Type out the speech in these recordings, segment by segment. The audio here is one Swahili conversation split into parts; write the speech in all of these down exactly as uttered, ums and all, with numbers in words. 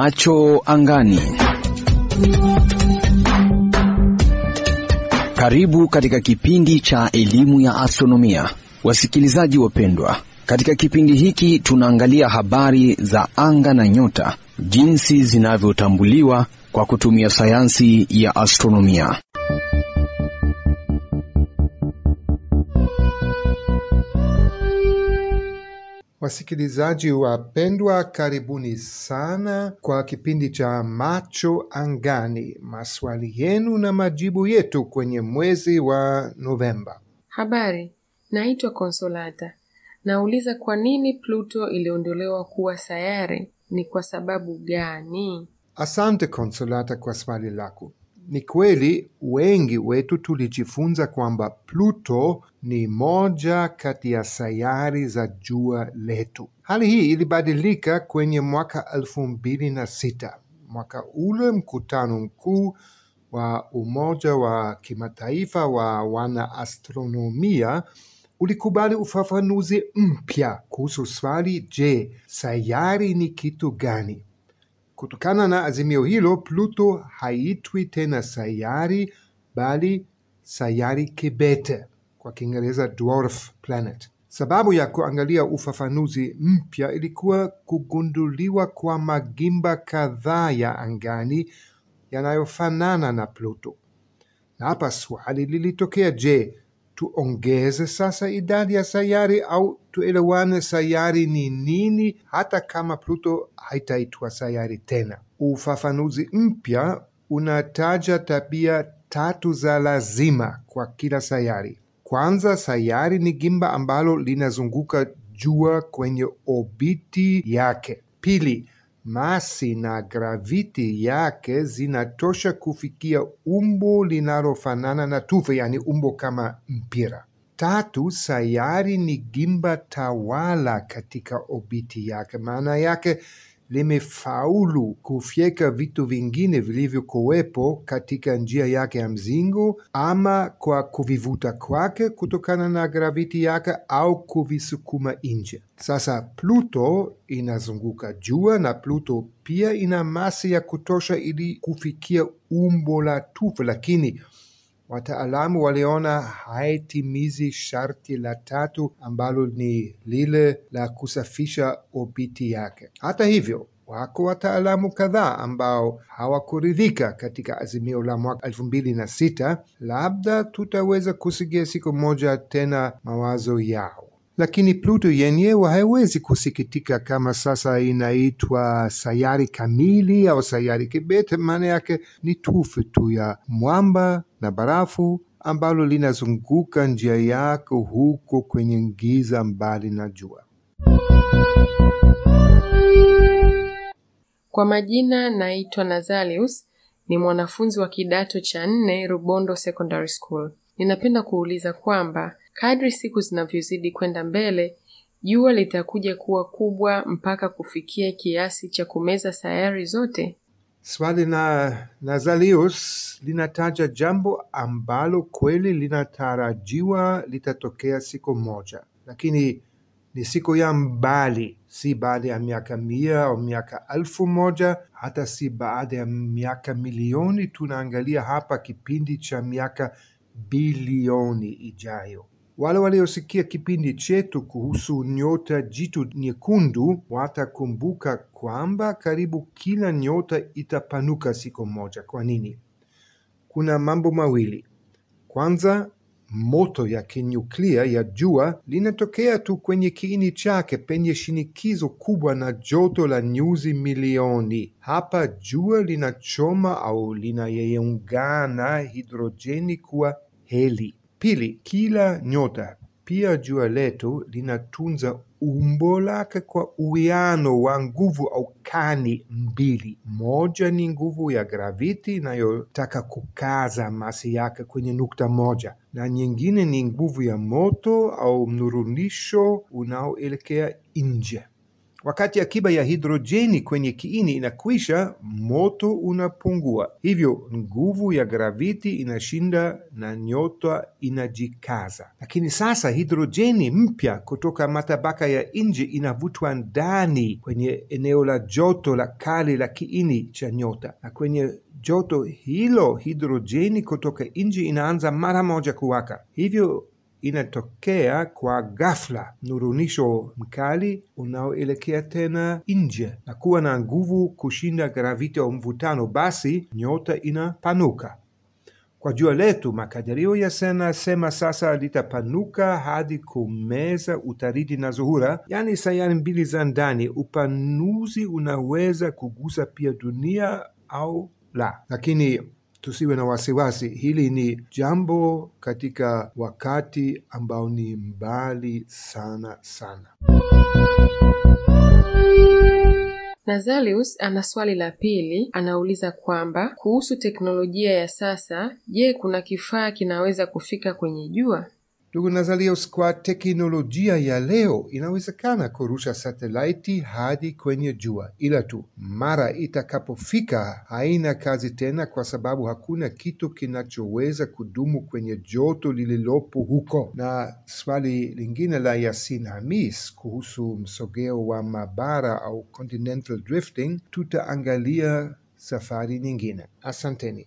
Macho angani. Karibu katika kipindi cha elimu ya astronomia. Wasikilizaji wapendwa, katika kipindi hiki tunaangalia habari za anga na nyota, jinsi zinavyotambuliwa kwa kutumia sayansi ya astronomia. Wasikilizaji wapendwa, karibuni sana kwa kipindi cha Macho Angani, maswali yenu na majibu yetu kwenye mwezi wa Novemba. Habari, naitwa Consolata. Nauliza, kwa nini Pluto iliondolewa kuwa sayari? Ni kwa sababu gani? Asante Consolata kwa swali lako. Ni kweli wengi wetu tulijifunza kwamba Pluto ni moja kati ya sayari za jua letu. Hali hii ilibadilika kwenye mwaka elfu mbili na sita. Mwaka ule mkutano mkuu wa Umoja wa Kimataifa wa Wanaastronomia ulikubali ufafanuzi mpya kuhusu swali, je, sayari ni kitu gani? Kutokana na azimio hilo, Pluto haitwi tena sayari, bali sayari kibete, kwa Kiingereza dwarf planet. Sababu ya kuangalia ufafanuzi mpya ilikuwa kugunduliwa kwa magimba kadhaa ya angani yanayofanana na Pluto. Na hapa swali lilitokea, je, tuongeze sasa idadi ya sayari au tuelewane sayari ni nini hata kama Pluto haitaitwa sayari tena? Ufafanuzi mpya unataja tabia tatu za lazima kwa kila sayari. Kwanza, sayari ni gimba ambalo linazunguka jua kwenye obiti yake. Pili, masi na graviti yake zinatosha kufikia umbo linalofanana na tufe, yani umbo kama mpira. Tatu, sayari ni gimba tawala katika obiti yake. Maana yake limefaulu kufyeka vitu vingine vilivyokuwepo katika njia yake ya mzingo, ama kwa kuvivuta kwake kutokana na graviti yake au kuvisukuma nje. Sasa Pluto inazunguka jua na Pluto pia ina masi ya kutosha ili kufikia umbo la tufe, lakini wataalamu waliona haitimizi sharti la tatu ambalo ni lile la kusafisha obiti yake. Hata hivyo, wako wataalamu kadhaa ambao hawakuridhika katika azimio la mwaka elfu mbili na sita. Labda tutaweza kusikia siku moja tena mawazo yao. Lakini Pluto yenyewe haiwezi kusikitika kama sasa inaitwa sayari kamili au sayari kibete. Maana yake ni tufe tu ya mwamba na barafu ambalo linazunguka njia yake huko kwenye giza mbali na jua. Kwa majina naitwa Nazalius, ni mwanafunzi wa kidato cha nne Rubondo Secondary School. Ninapenda kuuliza kwamba kadri siku zinavyozidi kwenda mbele, jua litakuja kuwa kubwa mpaka kufikia kiasi cha kumeza sayari zote? Swali na Nazalius linataja jambo ambalo kweli linatarajiwa litatokea siku moja, lakini ni siku ya mbali, si baada ya miaka mia au miaka elfu moja, hata si baada ya miaka milioni. Tunaangalia hapa kipindi cha miaka bilioni ijayo. Wale waliosikia kipindi chetu kuhusu nyota jitu nyekundu watakumbuka kwamba karibu kila nyota itapanuka siku moja. Kwa nini? Kuna mambo mawili. Kwanza, moto ya kinyuklia ya jua linatokea tu kwenye kiini chake penye shinikizo kubwa na joto la nyuzi milioni. Hapa jua linachoma au linayeungana hidrojeni kuwa heli. Pili, kila nyota, pia jua letu, linatunza umbo lake kwa uwiano wa nguvu au kani mbili. Moja ni nguvu ya graviti inayotaka kukaza masi yake kwenye nukta moja, na nyingine ni nguvu ya moto au mnurunisho unaoelekea nje. Wakati akiba ya hidrojeni kwenye kiini inakwisha, moto unapungua. Hivyo nguvu ya graviti inashinda na nyota inajikaza. Lakini sasa hidrojeni mpya kutoka matabaka ya nje inavutwa ndani kwenye eneo la joto la kali la kiini cha nyota, na kwenye joto hilo hidrojeni kutoka nje inaanza mara moja kuwaka. Hivyo inatokea kwa ghafla nurunisho mkali unaoelekea tena nje na kuwa na nguvu kushinda graviti au mvutano, basi nyota inapanuka. Kwa jua letu, makadirio yanasema sasa litapanuka hadi kumeza Utaridi na Zuhura, yani sayari mbili za ndani. Upanuzi unaweza kugusa pia dunia au la, lakini tusiwe na wasiwasi. Hili ni jambo katika wakati ambao ni mbali sana sana. Nazalius ana swali la pili, anauliza kwamba kuhusu teknolojia ya sasa, je, kuna kifaa kinaweza kufika kwenye jua? Ndugu Nazalius, kwa teknolojia ya leo inawezekana kurusha satelaiti hadi kwenye jua, ila tu mara itakapofika haina kazi tena, kwa sababu hakuna kitu kinachoweza kudumu kwenye joto lililopo huko. Na swali lingine la Yasin Hamis kuhusu msogeo wa mabara au continental drifting tutaangalia safari nyingine. Asanteni.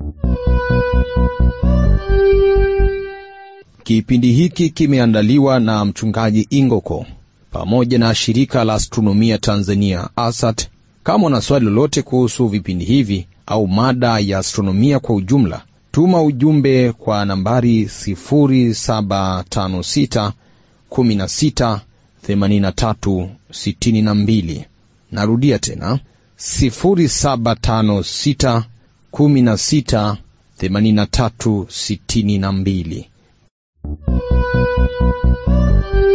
Kipindi hiki kimeandaliwa na mchungaji Ingoko pamoja na shirika la astronomia Tanzania A S A T. Kama una swali lolote kuhusu vipindi hivi au mada ya astronomia kwa ujumla, tuma ujumbe kwa nambari sifuri saba tano sita kumi na sita themanini na tatu sitini na mbili. Narudia tena sifuri saba tano sita kumi na sita themanini na tatu sitini na mbili. Thank you.